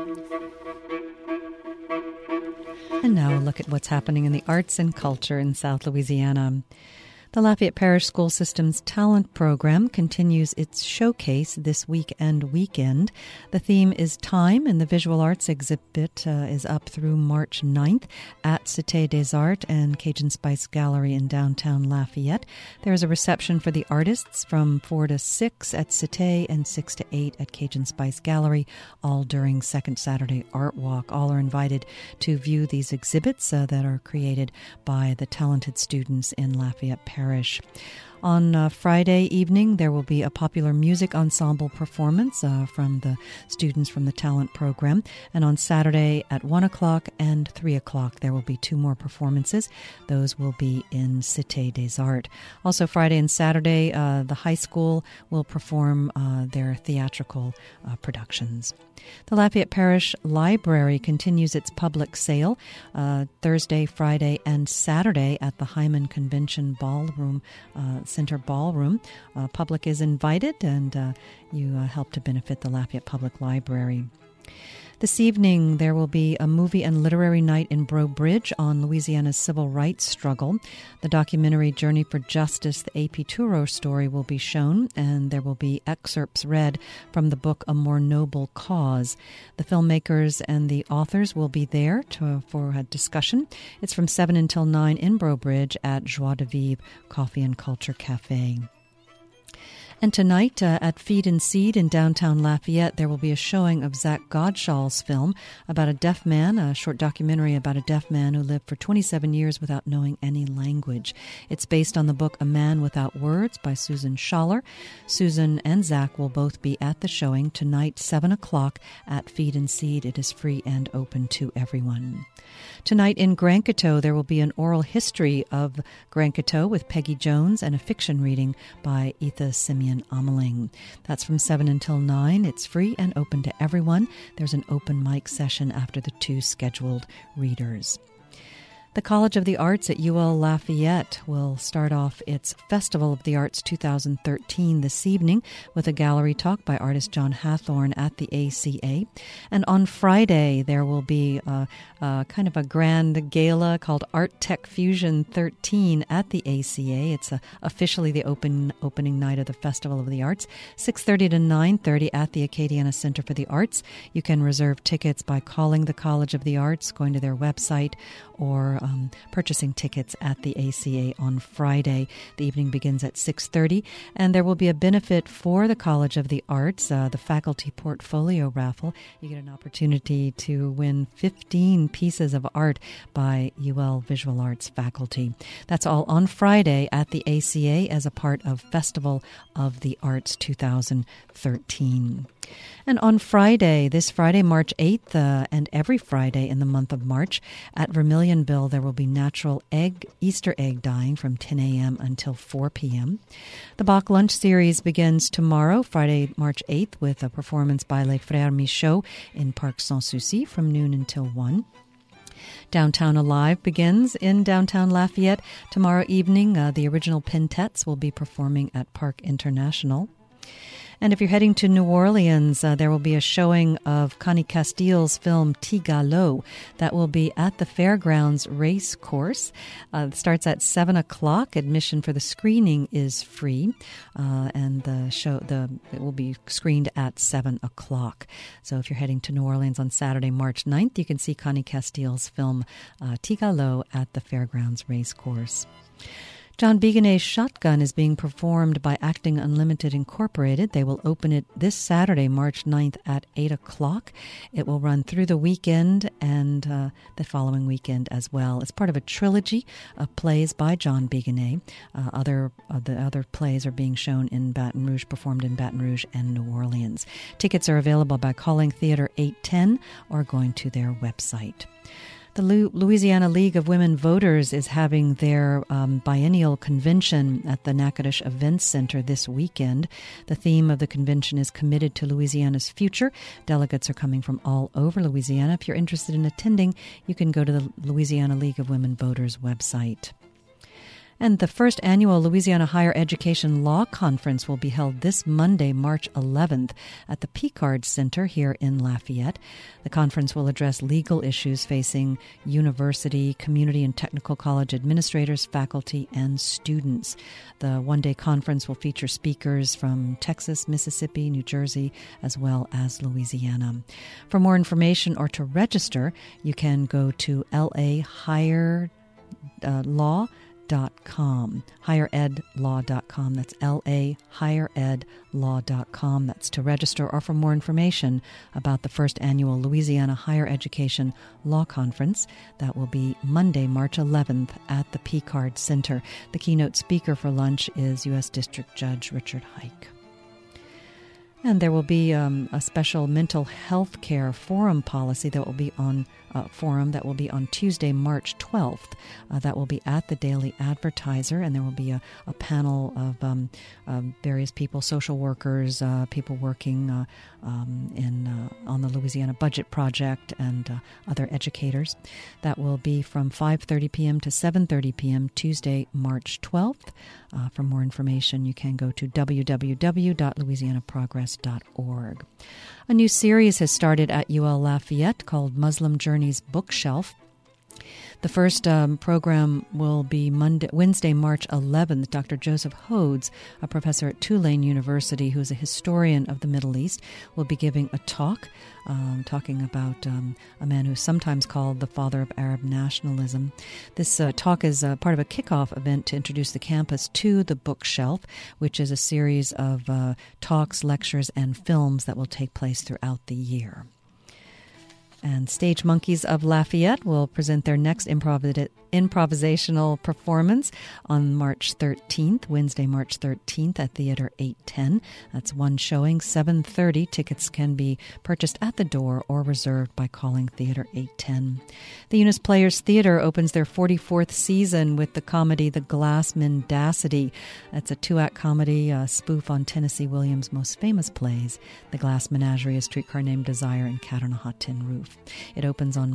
And now a look at what's happening in the arts and culture in South Louisiana. The Lafayette Parish School System's Talent Program continues its showcase this week and weekend. The theme is Time, and the visual arts exhibit is up through March 9th at Cité des Arts and Cajun Spice Gallery in downtown Lafayette. There's a reception for the artists from 4 to 6 at Cité and 6 to 8 at Cajun Spice Gallery, all during Second Saturday Art Walk. All are invited to view these exhibits that are created by the talented students in Lafayette Parish. On Friday evening, there will be a popular music ensemble performance from the students from the talent program. And on Saturday at 1 o'clock and 3 o'clock, there will be 2 more performances. Those will be in Cité des Arts. Also, Friday and Saturday, the high school will perform their theatrical productions. The Lafayette Parish Library continues its public sale Thursday, Friday, and Saturday at the Hyman Convention Ballroom Center Ballroom. Public is invited, and you help to benefit the Lafayette Public Library. This evening, there will be a movie and literary night in Breaux Bridge on Louisiana's civil rights struggle. The documentary Journey for Justice, the A.P. Touro story, will be shown, and there will be excerpts read from the book A More Noble Cause. The filmmakers and the authors will be there for a discussion. It's from 7 until 9 in Breaux Bridge at Joie de Vivre Coffee and Culture Cafe. And tonight at Feed and Seed in downtown Lafayette, there will be a showing of Zach Godshall's film about a deaf man, a short documentary about a deaf man who lived for 27 years without knowing any language. It's based on the book A Man Without Words by Susan Schaller. Susan and Zach will both be at the showing tonight, 7 o'clock at Feed and Seed. It is free and open to everyone. Tonight in Grand Coteau, there will be an oral history of Grand Coteau with Peggy Jones and a fiction reading by Etha Simeon Ameling. That's from 7 until 9. It's free and open to everyone. There's an open mic session after the 2 scheduled readers. The College of the Arts at UL Lafayette will start off its Festival of the Arts 2013 this evening with a gallery talk by artist John Hathorne at the ACA. And on Friday, there will be kind of a grand gala called Art Tech Fusion 13 at the ACA. It's officially the opening night of the Festival of the Arts, 6:30 to 9:30 at the Acadiana Center for the Arts. You can reserve tickets by calling the College of the Arts, going to their website, or purchasing tickets at the ACA on Friday. The evening begins at 6:30, and there will be a benefit for the College of the Arts, the faculty portfolio raffle. You get an opportunity to win 15 pieces of art by UL Visual Arts faculty. That's all on Friday at the ACA as a part of Festival of the Arts 2013. And on Friday, this Friday, March 8th, and every Friday in the month of March, at Vermilionville, there will be natural Easter egg dyeing from 10 a.m. until 4 p.m. The Bach Lunch Series begins tomorrow, Friday, March 8th, with a performance by Les Frères Michaud in Parc Sans Souci from noon until 1. Downtown Alive begins in downtown Lafayette. Tomorrow evening, the original Pintettes will be performing at Park International. And if you're heading to New Orleans, there will be a showing of Connie Castile's film Tigalo that will be at the Fairgrounds Race Course. It starts at 7 o'clock. Admission for the screening is free, and it will be screened at 7 o'clock. So if you're heading to New Orleans on Saturday, March 9th, you can see Connie Castile's film Tigalo at the Fairgrounds Race Course. John Bigonet's Shotgun is being performed by Acting Unlimited Incorporated. They will open it this Saturday, March 9th at 8 o'clock. It will run through the weekend and the following weekend as well. It's part of a trilogy of plays by John Bigonet. The other plays are being shown in Baton Rouge, performed in Baton Rouge and New Orleans. Tickets are available by calling Theater 810 or going to their website. The Louisiana League of Women Voters is having their biennial convention at the Natchitoches Events Center this weekend. The theme of the convention is Committed to Louisiana's Future. Delegates are coming from all over Louisiana. If you're interested in attending, you can go to the Louisiana League of Women Voters website. And the first annual Louisiana Higher Education Law Conference will be held this Monday, March 11th, at the Picard Center here in Lafayette. The conference will address legal issues facing university, community, and technical college administrators, faculty, and students. The one-day conference will feature speakers from Texas, Mississippi, New Jersey, as well as Louisiana. For more information or to register, you can go to lahigherlaw.com, higheredlaw.com. That's lahigheredlaw.com. That's to register or for more information about the first annual Louisiana Higher Education Law Conference. That will be Monday, March 11th at the Picard Center. The keynote speaker for lunch is U.S. District Judge Richard Hike. And there will be a special mental health care forum policy that will be on Tuesday, March 12th. That will be at the Daily Advertiser, and there will be a panel of various people, social workers, people working on the Louisiana Budget Project, and other educators. That will be from 5:30 p.m. to 7:30 p.m. Tuesday, March 12th. For more information, you can go to www.louisianaprogress.org. A new series has started at UL Lafayette called Muslim Journeys Bookshelf. The first program will be Wednesday, March 11th. Dr. Joseph Hodes, a professor at Tulane University who is a historian of the Middle East, will be giving a talk talking about a man who's sometimes called the father of Arab nationalism. This talk is part of a kickoff event to introduce the campus to the bookshelf, which is a series of talks, lectures, and films that will take place throughout the year. And Stage Monkeys of Lafayette will present their next improvisational performance on March 13th, Wednesday, March 13th at Theater 810. That's one showing, 7:30. Tickets can be purchased at the door or reserved by calling Theater 810. The Eunice Players Theater opens their 44th season with the comedy The Glass Mendacity. That's a 2-act comedy, a spoof on Tennessee Williams' most famous plays, The Glass Menagerie, A Streetcar Named Desire, and Cat on a Hot Tin Roof. It opens on